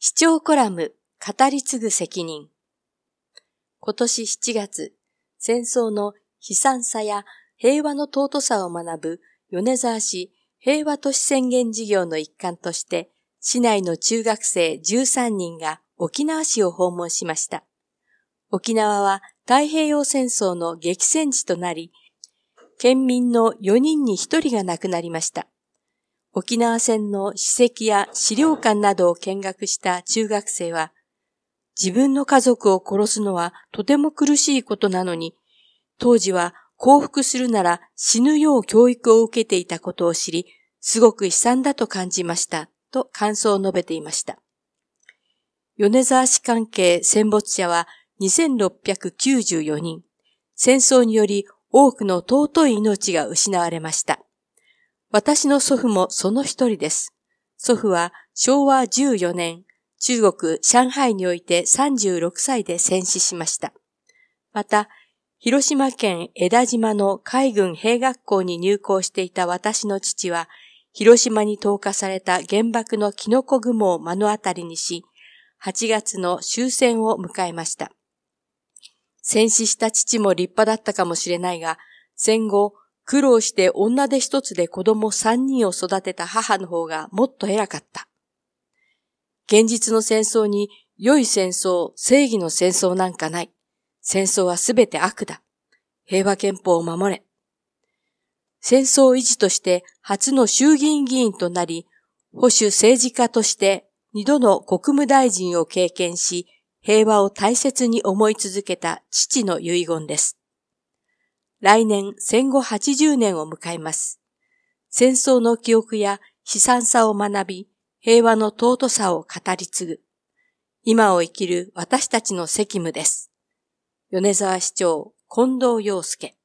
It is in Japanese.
視聴コラム語り継ぐ責任。今年7月、戦争の悲惨さや平和の尊さを学ぶ米沢市平和都市宣言事業の一環として、市内の中学生13人が沖縄市を訪問しました。沖縄は太平洋戦争の激戦地となり、県民の4人に1人が亡くなりました。沖縄戦の史跡や資料館などを見学した中学生は、自分の家族を殺すのはとても苦しいことなのに、当時は降伏するなら死ぬよう教育を受けていたことを知り、すごく悲惨だと感じました、と感想を述べていました。米沢市関係戦没者は2694人、戦争により多くの尊い命が失われました。私の祖父もその一人です。祖父は昭和14年、中国上海において36歳で戦死しました。また、広島県江田島の海軍兵学校に入校していた私の父は、広島に投下された原爆のキノコ雲を目の当たりにし、8月の終戦を迎えました。戦死した父も立派だったかもしれないが、戦後、苦労して女手一つで子供3人を育てた母の方がもっと偉かった。現実の戦争に良い戦争、正義の戦争なんかない。戦争はすべて悪だ。平和憲法を守れ。戦争維持として初の衆議院議員となり、保守政治家として2度の国務大臣を経験し、平和を大切に思い続けた父の遺言です。来年戦後80年を迎えます。戦争の記憶や悲惨さを学び、平和の尊さを語り継ぐ。今を生きる私たちの責務です。米沢市長、近藤洋介。